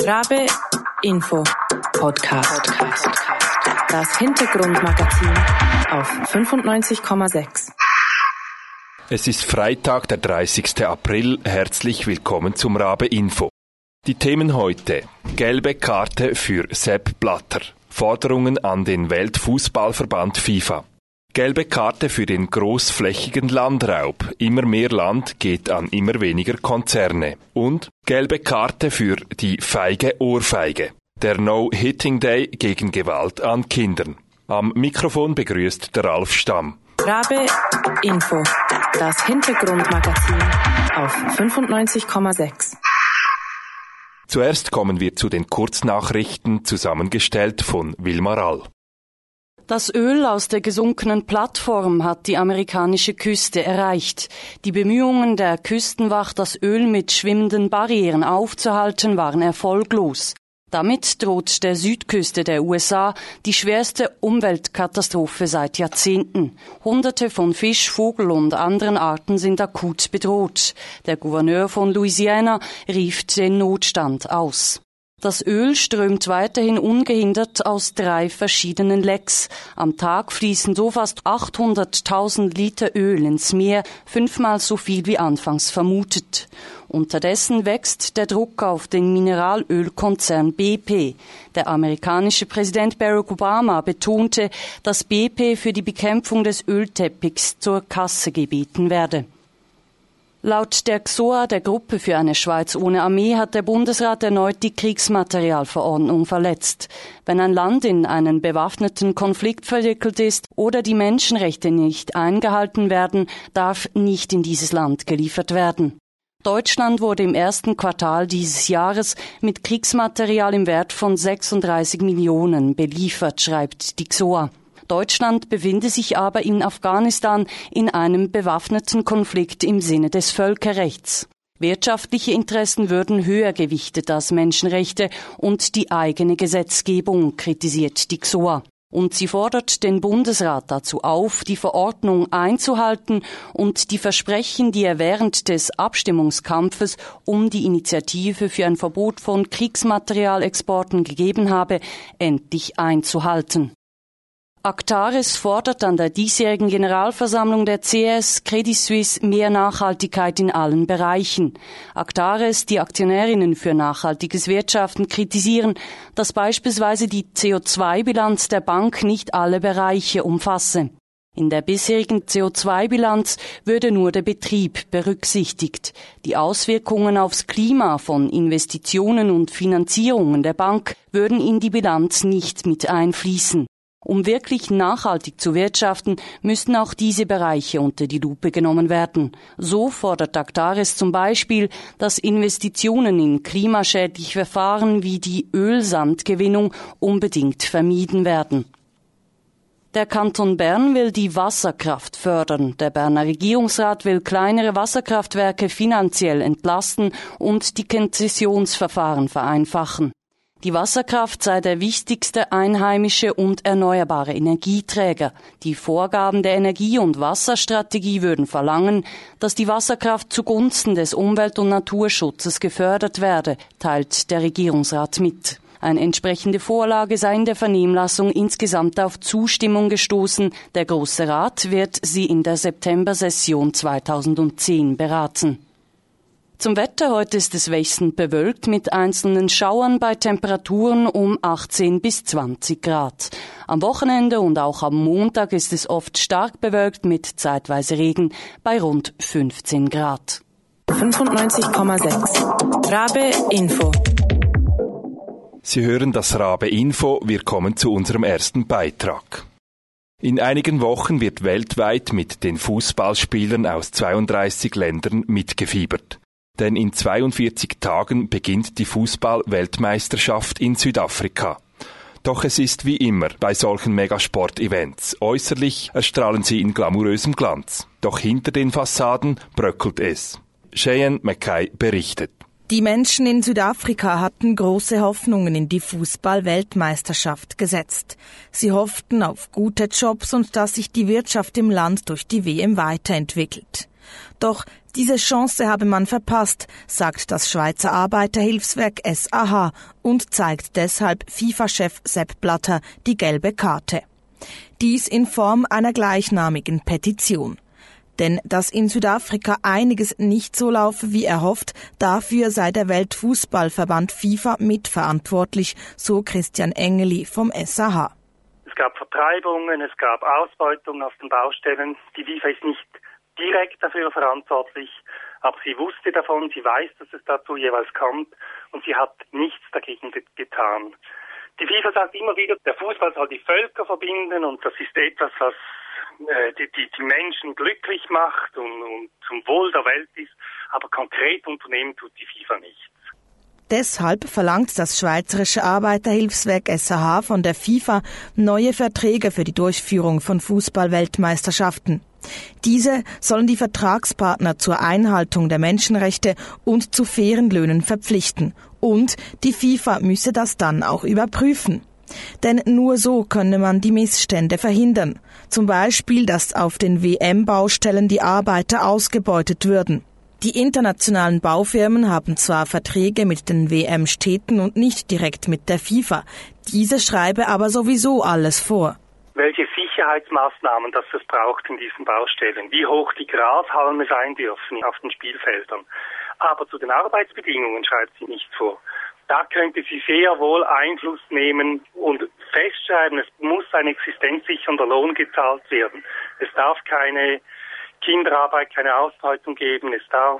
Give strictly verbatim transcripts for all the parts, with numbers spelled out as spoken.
Rabe Info Podcast. Das Hintergrundmagazin auf fünfundneunzig Komma sechs. Es ist Freitag, der dreißigster April. Herzlich willkommen zum Rabe Info. Die Themen heute: Gelbe Karte für Sepp Blatter, Forderungen an den Weltfußballverband FIFA. Gelbe Karte für den großflächigen Landraub. Immer mehr Land geht an immer weniger Konzerne. Und gelbe Karte für die feige Ohrfeige. Der No-Hitting Day gegen Gewalt an Kindern. Am Mikrofon begrüßt der Ralf Stamm. Rabe Info, das Hintergrundmagazin auf fünfundneunzig Komma sechs. Zuerst kommen wir zu den Kurznachrichten, zusammengestellt von Wilma Rall. Das Öl aus der gesunkenen Plattform hat die amerikanische Küste erreicht. Die Bemühungen der Küstenwacht, das Öl mit schwimmenden Barrieren aufzuhalten, waren erfolglos. Damit droht der Südküste der U S A die schwerste Umweltkatastrophe seit Jahrzehnten. Hunderte von Fisch, Vogel und anderen Arten sind akut bedroht. Der Gouverneur von Louisiana rief den Notstand aus. Das Öl strömt weiterhin ungehindert aus drei verschiedenen Lecks. Am Tag fließen so fast achthunderttausend Liter Öl ins Meer, fünfmal so viel wie anfangs vermutet. Unterdessen wächst der Druck auf den Mineralölkonzern B P. Der amerikanische Präsident Barack Obama betonte, dass B P für die Bekämpfung des Ölteppichs zur Kasse gebeten werde. Laut der X O A, der Gruppe für eine Schweiz ohne Armee, hat der Bundesrat erneut die Kriegsmaterialverordnung verletzt. Wenn ein Land in einen bewaffneten Konflikt verwickelt ist oder die Menschenrechte nicht eingehalten werden, darf nicht in dieses Land geliefert werden. Deutschland wurde im ersten Quartal dieses Jahres mit Kriegsmaterial im Wert von sechsunddreißig Millionen beliefert, schreibt die X O A. Deutschland befinde sich aber in Afghanistan in einem bewaffneten Konflikt im Sinne des Völkerrechts. Wirtschaftliche Interessen würden höher gewichtet als Menschenrechte und die eigene Gesetzgebung, kritisiert die X O A. Und sie fordert den Bundesrat dazu auf, die Verordnung einzuhalten und die Versprechen, die er während des Abstimmungskampfes um die Initiative für ein Verbot von Kriegsmaterialexporten gegeben habe, endlich einzuhalten. Actares fordert an der diesjährigen Generalversammlung der C S Credit Suisse mehr Nachhaltigkeit in allen Bereichen. Actares, die Aktionärinnen für nachhaltiges Wirtschaften, kritisieren, dass beispielsweise die C O zwei Bilanz der Bank nicht alle Bereiche umfasse. In der bisherigen C O zwei Bilanz würde nur der Betrieb berücksichtigt. Die Auswirkungen aufs Klima von Investitionen und Finanzierungen der Bank würden in die Bilanz nicht mit einfließen. Um wirklich nachhaltig zu wirtschaften, müssten auch diese Bereiche unter die Lupe genommen werden. So fordert Actares zum Beispiel, dass Investitionen in klimaschädliche Verfahren wie die Ölsandgewinnung unbedingt vermieden werden. Der Kanton Bern will die Wasserkraft fördern. Der Berner Regierungsrat will kleinere Wasserkraftwerke finanziell entlasten und die Konzessionsverfahren vereinfachen. Die Wasserkraft sei der wichtigste einheimische und erneuerbare Energieträger. Die Vorgaben der Energie- und Wasserstrategie würden verlangen, dass die Wasserkraft zugunsten des Umwelt- und Naturschutzes gefördert werde, teilt der Regierungsrat mit. Eine entsprechende Vorlage sei in der Vernehmlassung insgesamt auf Zustimmung gestoßen. Der Grosse Rat wird sie in der Septembersession zweitausendzehn beraten. Zum Wetter: Heute ist es wechselnd bewölkt mit einzelnen Schauern bei Temperaturen um achtzehn bis zwanzig Grad. Am Wochenende und auch am Montag ist es oft stark bewölkt mit zeitweise Regen bei rund fünfzehn Grad. fünfundneunzig Komma sechs. Rabe Info. Sie hören das Rabe Info. Wir kommen zu unserem ersten Beitrag. In einigen Wochen wird weltweit mit den Fußballspielern aus zweiunddreißig Ländern mitgefiebert. Denn in zweiundvierzig Tagen beginnt die Fußball-Weltmeisterschaft in Südafrika. Doch es ist wie immer bei solchen Megasport-Events. Äußerlich erstrahlen sie in glamourösem Glanz. Doch hinter den Fassaden bröckelt es. Cheyenne Mackay berichtet. Die Menschen in Südafrika hatten große Hoffnungen in die Fußball-Weltmeisterschaft gesetzt. Sie hofften auf gute Jobs und dass sich die Wirtschaft im Land durch die W M weiterentwickelt. Doch diese Chance habe man verpasst, sagt das Schweizer Arbeiterhilfswerk S A H und zeigt deshalb FIFA-Chef Sepp Blatter die gelbe Karte. Dies in Form einer gleichnamigen Petition. Denn dass in Südafrika einiges nicht so laufe, wie erhofft, dafür sei der Weltfußballverband FIFA mitverantwortlich, so Christian Engeli vom S A H. Es gab Vertreibungen, es gab Ausbeutung auf den Baustellen. Die FIFA ist nicht direkt dafür verantwortlich, aber sie wusste davon, sie weiß, dass es dazu jeweils kommt und sie hat nichts dagegen getan. Die FIFA sagt immer wieder, der Fußball soll die Völker verbinden und das ist etwas, was Die, die, die Menschen glücklich macht und, und zum Wohl der Welt ist, aber konkret unternehmen tut die FIFA nichts. Deshalb verlangt das Schweizerische Arbeiterhilfswerk S A H von der FIFA neue Verträge für die Durchführung von Fußball-Weltmeisterschaften. Diese sollen die Vertragspartner zur Einhaltung der Menschenrechte und zu fairen Löhnen verpflichten. Und die FIFA müsse das dann auch überprüfen. Denn nur so könne man die Missstände verhindern. Zum Beispiel, dass auf den W M-Baustellen die Arbeiter ausgebeutet würden. Die internationalen Baufirmen haben zwar Verträge mit den W M-Städten und nicht direkt mit der FIFA. Diese schreibe aber sowieso alles vor. Welche Sicherheitsmaßnahmen das es braucht in diesen Baustellen, wie hoch die Grashalme sein dürfen auf den Spielfeldern. Aber zu den Arbeitsbedingungen schreibt sie nichts vor. Da könnte sie sehr wohl Einfluss nehmen und festschreiben, es muss ein existenzsichernder Lohn gezahlt werden. Es darf keine Kinderarbeit, keine Ausbeutung geben, es darf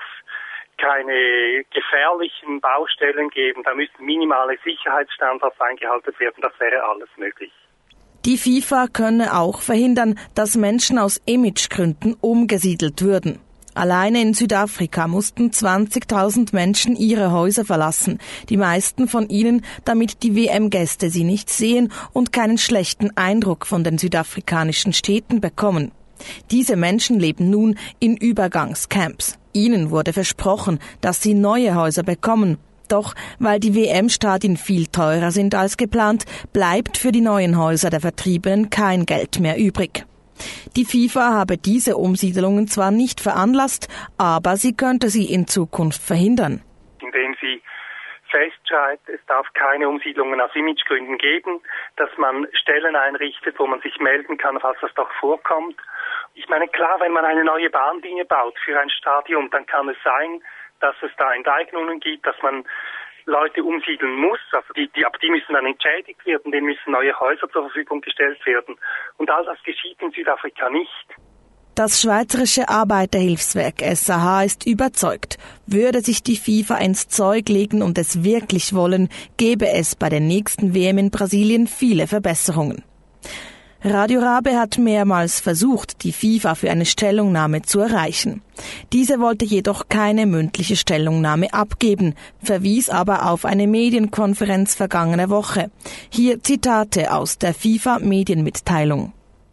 keine gefährlichen Baustellen geben, da müssen minimale Sicherheitsstandards eingehalten werden, das wäre alles möglich. Die FIFA könne auch verhindern, dass Menschen aus Imagegründen umgesiedelt würden. Alleine in Südafrika mussten zwanzigtausend Menschen ihre Häuser verlassen, die meisten von ihnen, damit die W M-Gäste sie nicht sehen und keinen schlechten Eindruck von den südafrikanischen Städten bekommen. Diese Menschen leben nun in Übergangscamps. Ihnen wurde versprochen, dass sie neue Häuser bekommen. Doch weil die W M-Stadien viel teurer sind als geplant, bleibt für die neuen Häuser der Vertriebenen kein Geld mehr übrig. Die FIFA habe diese Umsiedelungen zwar nicht veranlasst, aber sie könnte sie in Zukunft verhindern. Indem sie festschreibt, es darf keine Umsiedlungen aus Imagegründen geben, dass man Stellen einrichtet, wo man sich melden kann, falls das doch vorkommt. Ich meine, klar, wenn man eine neue Bahnlinie baut für ein Stadion, dann kann es sein, dass es da Enteignungen gibt, dass man Leute umsiedeln muss, also die, die, aber die müssen dann entschädigt werden, denen müssen neue Häuser zur Verfügung gestellt werden. Und all das geschieht in Südafrika nicht. Das Schweizerische Arbeiterhilfswerk S A H ist überzeugt, würde sich die FIFA ins Zeug legen und es wirklich wollen, gäbe es bei der nächsten W M in Brasilien viele Verbesserungen. Radio Rabe hat mehrmals versucht, die FIFA für eine Stellungnahme zu erreichen. Diese wollte jedoch keine mündliche Stellungnahme abgeben, verwies aber auf eine Medienkonferenz vergangene Woche. Hier Zitate aus der FIFA-Medienmitteilung.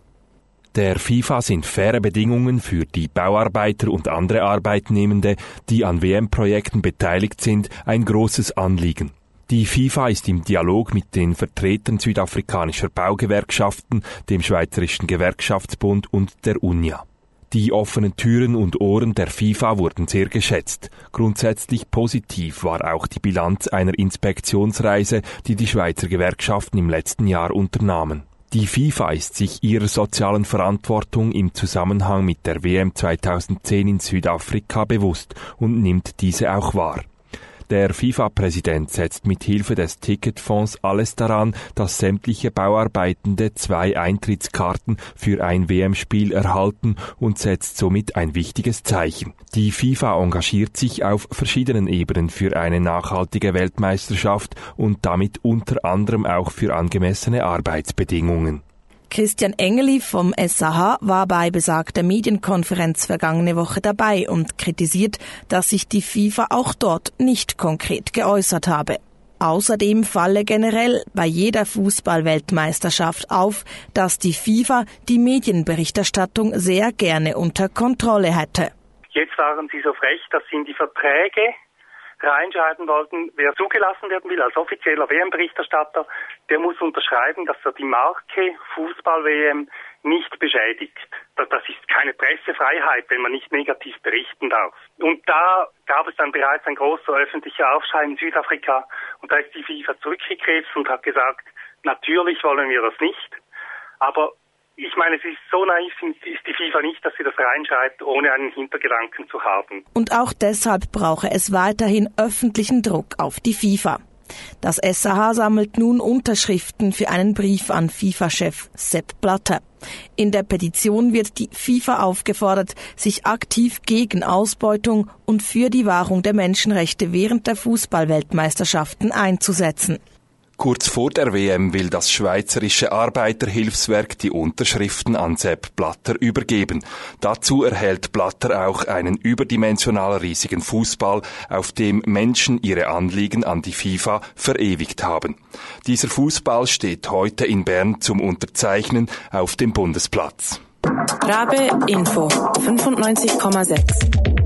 Der FIFA sind faire Bedingungen für die Bauarbeiter und andere Arbeitnehmende, die an W M-Projekten beteiligt sind, ein großes Anliegen. Die FIFA ist im Dialog mit den Vertretern südafrikanischer Baugewerkschaften, dem Schweizerischen Gewerkschaftsbund und der UNIA. Die offenen Türen und Ohren der FIFA wurden sehr geschätzt. Grundsätzlich positiv war auch die Bilanz einer Inspektionsreise, die die Schweizer Gewerkschaften im letzten Jahr unternahmen. Die FIFA ist sich ihrer sozialen Verantwortung im Zusammenhang mit der W M zweitausendzehn in Südafrika bewusst und nimmt diese auch wahr. Der FIFA-Präsident setzt mit Hilfe des Ticketfonds alles daran, dass sämtliche Bauarbeitende zwei Eintrittskarten für ein W M-Spiel erhalten und setzt somit ein wichtiges Zeichen. Die FIFA engagiert sich auf verschiedenen Ebenen für eine nachhaltige Weltmeisterschaft und damit unter anderem auch für angemessene Arbeitsbedingungen. Christian Engeli vom S A H war bei besagter Medienkonferenz vergangene Woche dabei und kritisiert, dass sich die FIFA auch dort nicht konkret geäußert habe. Außerdem falle generell bei jeder Fußball-Weltmeisterschaft auf, dass die FIFA die Medienberichterstattung sehr gerne unter Kontrolle hätte. Jetzt waren sie so frech, dass sie in die Verträge reinschreiben wollten, wer zugelassen werden will als offizieller W M-Berichterstatter, der muss unterschreiben, dass er die Marke Fußball-W M nicht beschädigt. Das ist keine Pressefreiheit, wenn man nicht negativ berichten darf. Und da gab es dann bereits ein großer öffentlicher Aufschrei in Südafrika und da ist die FIFA zurückgegriffen und hat gesagt, natürlich wollen wir das nicht, aber ich meine, es ist so naiv, ist die FIFA nicht, dass sie das reinschreibt, ohne einen Hintergedanken zu haben. Und auch deshalb brauche es weiterhin öffentlichen Druck auf die FIFA. Das S A H sammelt nun Unterschriften für einen Brief an FIFA-Chef Sepp Blatter. In der Petition wird die FIFA aufgefordert, sich aktiv gegen Ausbeutung und für die Wahrung der Menschenrechte während der Fußball-Weltmeisterschaften einzusetzen. Kurz vor der W M will das Schweizerische Arbeiterhilfswerk die Unterschriften an Sepp Blatter übergeben. Dazu erhält Blatter auch einen überdimensional riesigen Fußball, auf dem Menschen ihre Anliegen an die FIFA verewigt haben. Dieser Fußball steht heute in Bern zum Unterzeichnen auf dem Bundesplatz. Rabe Info fünfundneunzig Komma sechs.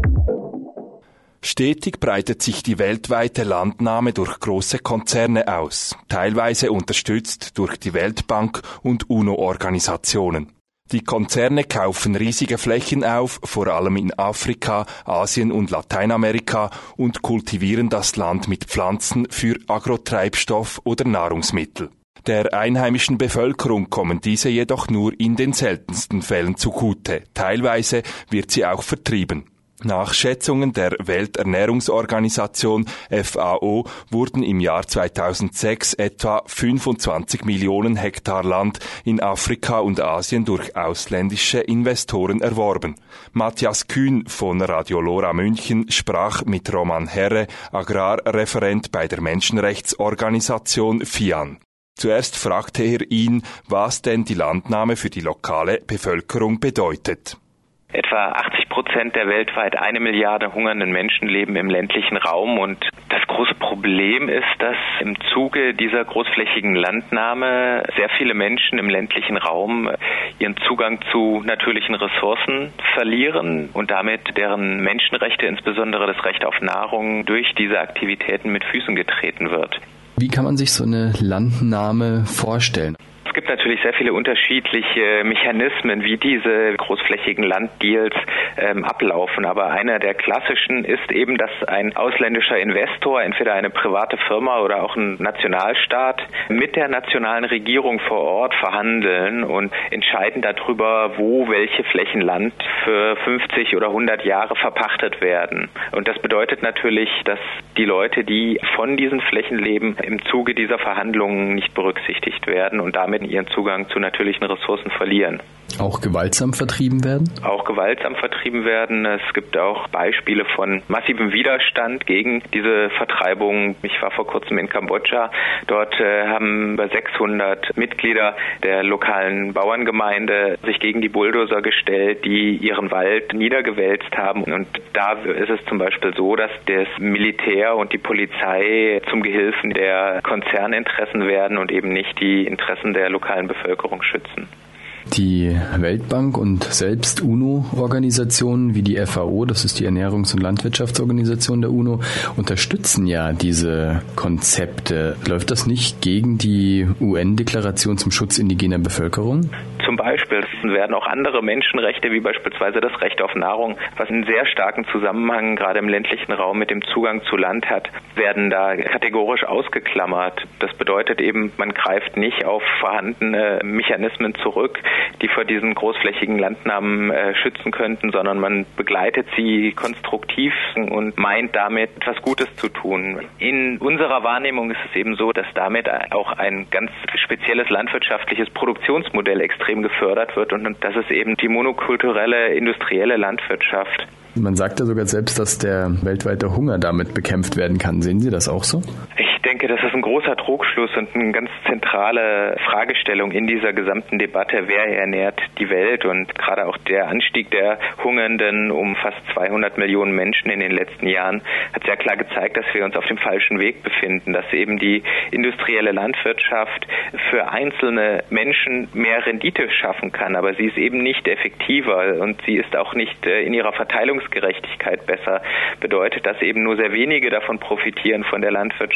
Stetig breitet sich die weltweite Landnahme durch große Konzerne aus, teilweise unterstützt durch die Weltbank und UNO-Organisationen. Die Konzerne kaufen riesige Flächen auf, vor allem in Afrika, Asien und Lateinamerika, und kultivieren das Land mit Pflanzen für Agrotreibstoff oder Nahrungsmittel. Der einheimischen Bevölkerung kommen diese jedoch nur in den seltensten Fällen zugute. Teilweise wird sie auch vertrieben. Nach Schätzungen der Welternährungsorganisation F A O wurden im Jahr zweitausendsechs etwa fünfundzwanzig Millionen Hektar Land in Afrika und Asien durch ausländische Investoren erworben. Matthias Kühn von Radio Lora München sprach mit Roman Herre, Agrarreferent bei der Menschenrechtsorganisation FIAN. Zuerst fragte er ihn, was denn die Landnahme für die lokale Bevölkerung bedeutet. Etwa achtzig Prozent der weltweit eine Milliarde hungernden Menschen leben im ländlichen Raum und das große Problem ist, dass im Zuge dieser großflächigen Landnahme sehr viele Menschen im ländlichen Raum ihren Zugang zu natürlichen Ressourcen verlieren und damit deren Menschenrechte, insbesondere das Recht auf Nahrung, durch diese Aktivitäten mit Füßen getreten wird. Wie kann man sich so eine Landnahme vorstellen? Es gibt natürlich sehr viele unterschiedliche Mechanismen, wie diese großflächigen Landdeals ähm, ablaufen. Aber einer der klassischen ist eben, dass ein ausländischer Investor, entweder eine private Firma oder auch ein Nationalstaat, mit der nationalen Regierung vor Ort verhandeln und entscheiden darüber, wo welche Flächen Land für fünfzig oder hundert Jahre verpachtet werden. Und das bedeutet natürlich, dass die Leute, die von diesen Flächen leben, im Zuge dieser Verhandlungen nicht berücksichtigt werden und damit ihren Zugang zu natürlichen Ressourcen verlieren. Auch gewaltsam vertrieben werden? Auch gewaltsam vertrieben werden. Es gibt auch Beispiele von massivem Widerstand gegen diese Vertreibung. Ich war vor kurzem in Kambodscha. Dort äh, haben über sechshundert Mitglieder der lokalen Bauerngemeinde sich gegen die Bulldozer gestellt, die ihren Wald niedergewälzt haben. Und da ist es zum Beispiel so, dass das Militär und die Polizei zum Gehilfen der Konzerninteressen werden und eben nicht die Interessen der lokalen Bevölkerung schützen. Die Weltbank und selbst UNO-Organisationen wie die F A O, das ist die Ernährungs- und Landwirtschaftsorganisation der UNO, unterstützen ja diese Konzepte. Läuft das nicht gegen die U N-Deklaration zum Schutz indigener Bevölkerung? Zum Beispiel werden auch andere Menschenrechte, wie beispielsweise das Recht auf Nahrung, was einen sehr starken Zusammenhang gerade im ländlichen Raum mit dem Zugang zu Land hat, werden da kategorisch ausgeklammert. Das bedeutet eben, man greift nicht auf vorhandene Mechanismen zurück, die vor diesen großflächigen Landnahmen äh, schützen könnten, sondern man begleitet sie konstruktiv und meint damit etwas Gutes zu tun. In unserer Wahrnehmung ist es eben so, dass damit auch ein ganz spezielles landwirtschaftliches Produktionsmodell extrem gefördert wird und das ist eben die monokulturelle industrielle Landwirtschaft. Man sagt ja sogar selbst, dass der weltweite Hunger damit bekämpft werden kann. Sehen Sie das auch so? Ich denke, das ist ein großer Trugschluss und eine ganz zentrale Fragestellung in dieser gesamten Debatte. Wer ernährt die Welt? Und gerade auch der Anstieg der Hungernden um fast zweihundert Millionen Menschen in den letzten Jahren hat sehr klar gezeigt, dass wir uns auf dem falschen Weg befinden, dass eben die industrielle Landwirtschaft für einzelne Menschen mehr Rendite schaffen kann, aber sie ist eben nicht effektiver und sie ist auch nicht in ihrer Verteilungsgerechtigkeit besser. Bedeutet, dass eben nur sehr wenige davon profitieren von der Landwirtschaft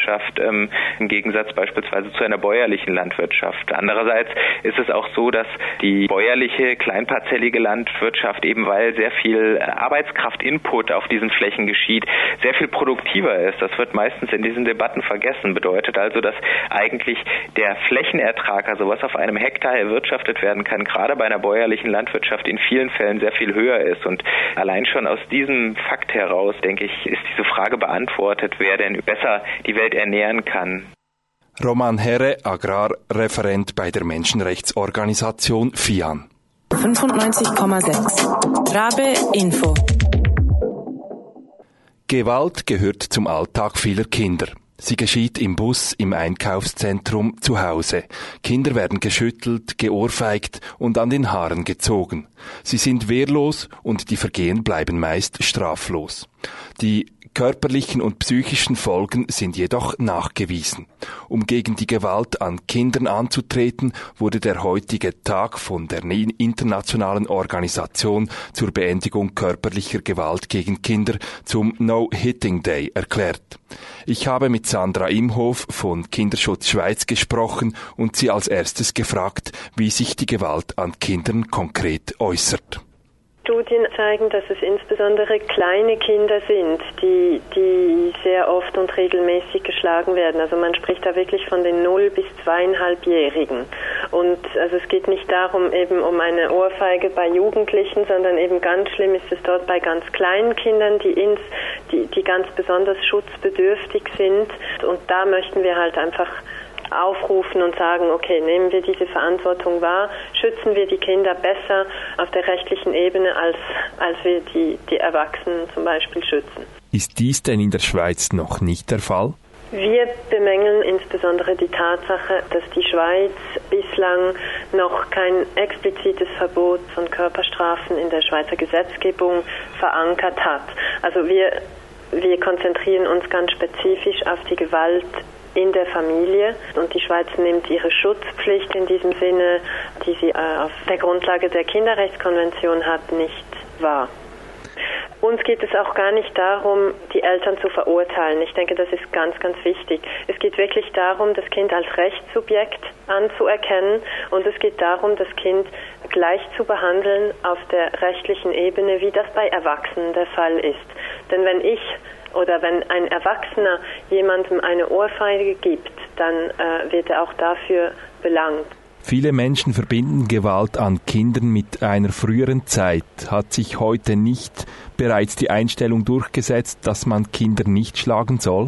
ähm, im Gegensatz beispielsweise zu einer bäuerlichen Landwirtschaft. Andererseits ist es auch so, dass die bäuerliche, kleinparzellige Landwirtschaft, eben weil sehr viel Arbeitskraft-Input auf diesen Flächen geschieht, sehr viel produktiver ist. Das wird meistens in diesen Debatten vergessen. Bedeutet also, dass eigentlich der Flächenertrag, also was auf einem Hektar erwirtschaftet werden kann, gerade bei einer bäuerlichen Landwirtschaft in vielen Fällen sehr viel höher ist. Und allein schon aus diesem Fakt heraus, denke ich, ist diese Frage beantwortet, wer denn besser die Welt ernähren kann. Roman Herre, Agrarreferent bei der Menschenrechtsorganisation FIAN. fünfundneunzig Komma sechs Rabe Info. Gewalt gehört zum Alltag vieler Kinder. Sie geschieht im Bus, im Einkaufszentrum, zu Hause. Kinder werden geschüttelt, geohrfeigt und an den Haaren gezogen. Sie sind wehrlos und die Vergehen bleiben meist straflos. Die körperlichen und psychischen Folgen sind jedoch nachgewiesen. Um gegen die Gewalt an Kindern anzutreten, wurde der heutige Tag von der internationalen Organisation zur Beendigung körperlicher Gewalt gegen Kinder zum No-Hitting Day erklärt. Ich habe mit Sandra Imhof von Kinderschutz Schweiz gesprochen und sie als erstes gefragt, wie sich die Gewalt an Kindern konkret äußert. Studien zeigen, dass es insbesondere kleine Kinder sind, die, die sehr oft und regelmäßig geschlagen werden. Also man spricht da wirklich von den null bis zweieinhalbjährigen. Und also es geht nicht darum, eben um eine Ohrfeige bei Jugendlichen, sondern eben ganz schlimm ist es dort bei ganz kleinen Kindern, die ins, die, die ganz besonders schutzbedürftig sind. Und da möchten wir halt einfach aufrufen und sagen, okay, nehmen wir diese Verantwortung wahr, schützen wir die Kinder besser auf der rechtlichen Ebene, als, als wir die, die Erwachsenen zum Beispiel schützen. Ist dies denn in der Schweiz noch nicht der Fall? Wir bemängeln insbesondere die Tatsache, dass die Schweiz bislang noch kein explizites Verbot von Körperstrafen in der Schweizer Gesetzgebung verankert hat. Also wir, wir konzentrieren uns ganz spezifisch auf die Gewalt in der Familie, und die Schweiz nimmt ihre Schutzpflicht in diesem Sinne, die sie äh, auf der Grundlage der Kinderrechtskonvention hat, nicht wahr. Uns geht es auch gar nicht darum, die Eltern zu verurteilen. Ich denke, das ist ganz, ganz wichtig. Es geht wirklich darum, das Kind als Rechtssubjekt anzuerkennen, und es geht darum, das Kind gleich zu behandeln auf der rechtlichen Ebene, wie das bei Erwachsenen der Fall ist. Denn wenn ich oder wenn ein Erwachsener jemandem eine Ohrfeige gibt, dann äh, wird er auch dafür belangt. Viele Menschen verbinden Gewalt an Kindern mit einer früheren Zeit. Hat sich heute nicht bereits die Einstellung durchgesetzt, dass man Kinder nicht schlagen soll?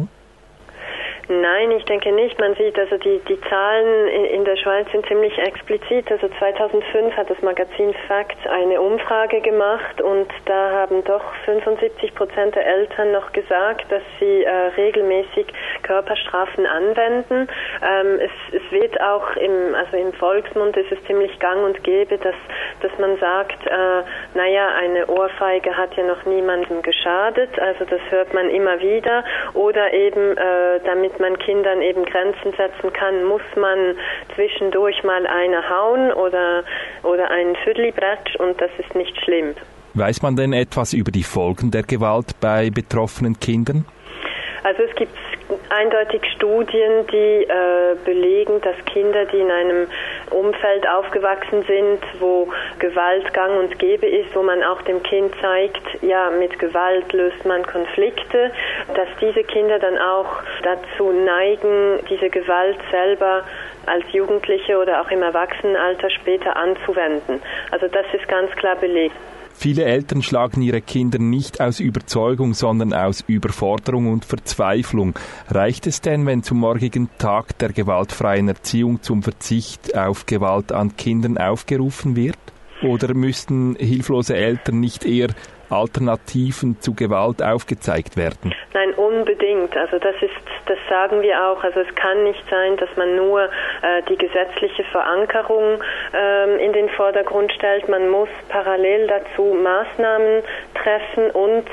Nein, ich denke nicht. Man sieht, also die, die Zahlen in, in der Schweiz sind ziemlich explizit. Also zweitausendfünf hat das Magazin Facts eine Umfrage gemacht, und da haben doch fünfundsiebzig Prozent der Eltern noch gesagt, dass sie äh, regelmäßig Körperstrafen anwenden. Ähm, es, es wird auch im, also im Volksmund ist es ziemlich gang und gäbe, dass, dass man sagt, äh, naja, eine Ohrfeige hat ja noch niemandem geschadet. Also das hört man immer wieder. Oder eben, äh, damit man Kindern eben Grenzen setzen kann, muss man zwischendurch mal eine hauen oder, oder einen Viertelbratsch, und das ist nicht schlimm. Weiß man denn etwas über die Folgen der Gewalt bei betroffenen Kindern? Also es gibt eindeutig Studien, die äh, belegen, dass Kinder, die in einem Umfeld aufgewachsen sind, wo Gewalt gang und gäbe ist, wo man auch dem Kind zeigt, ja, mit Gewalt löst man Konflikte, dass diese Kinder dann auch dazu neigen, diese Gewalt selber als Jugendliche oder auch im Erwachsenenalter später anzuwenden. Also das ist ganz klar belegt. Viele Eltern schlagen ihre Kinder nicht aus Überzeugung, sondern aus Überforderung und Verzweiflung. Reicht es denn, wenn zum morgigen Tag der gewaltfreien Erziehung zum Verzicht auf Gewalt an Kindern aufgerufen wird? Oder müssten hilflose Eltern nicht eher Alternativen zu Gewalt aufgezeigt werden? Nein, unbedingt. Also das ist, das sagen wir auch. Also es kann nicht sein, dass man nur äh, die gesetzliche Verankerung ähm, in den Vordergrund stellt. Man muss parallel dazu Maßnahmen treffen, und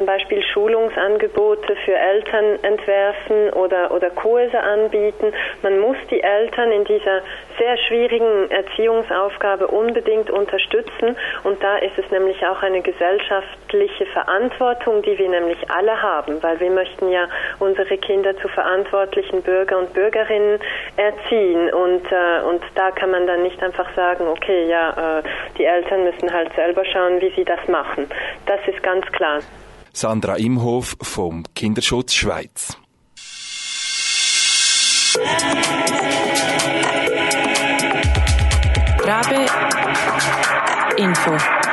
zum Beispiel Schulungsangebote für Eltern entwerfen oder, oder Kurse anbieten. Man muss die Eltern in dieser sehr schwierigen Erziehungsaufgabe unbedingt unterstützen. Und da ist es nämlich auch eine gesellschaftliche Verantwortung, die wir nämlich alle haben, weil wir möchten ja unsere Kinder zu verantwortlichen Bürger und Bürgerinnen erziehen. Und, äh, und da kann man dann nicht einfach sagen, okay, ja, äh, die Eltern müssen halt selber schauen, wie sie das machen. Das ist ganz klar. Sandra Imhof vom Kinderschutz Schweiz. Rabe Info.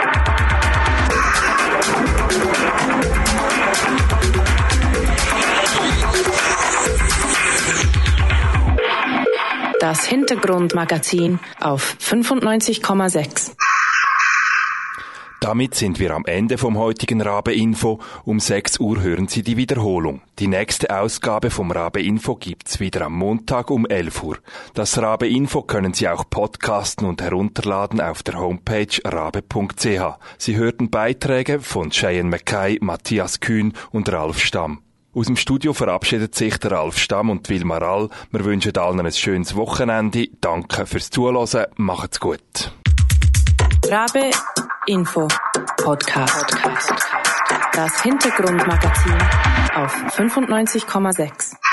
Das Hintergrundmagazin auf fünfundneunzig Komma sechs. Damit sind wir am Ende vom heutigen Rabe Info. Um sechs Uhr hören Sie die Wiederholung. Die nächste Ausgabe vom Rabe Info gibt's wieder am Montag um elf Uhr. Das Rabe Info können Sie auch podcasten und herunterladen auf der Homepage rabe punkt c h. Sie hörten Beiträge von Cheyenne Mackay, Matthias Kühn und Ralf Stamm. Aus dem Studio verabschiedet sich der Ralf Stamm und Wilma Rall. Wir wünschen allen ein schönes Wochenende. Danke fürs Zuhören. Macht's gut. Rabe Info Podcast. Das Hintergrundmagazin auf fünfundneunzig Komma sechs.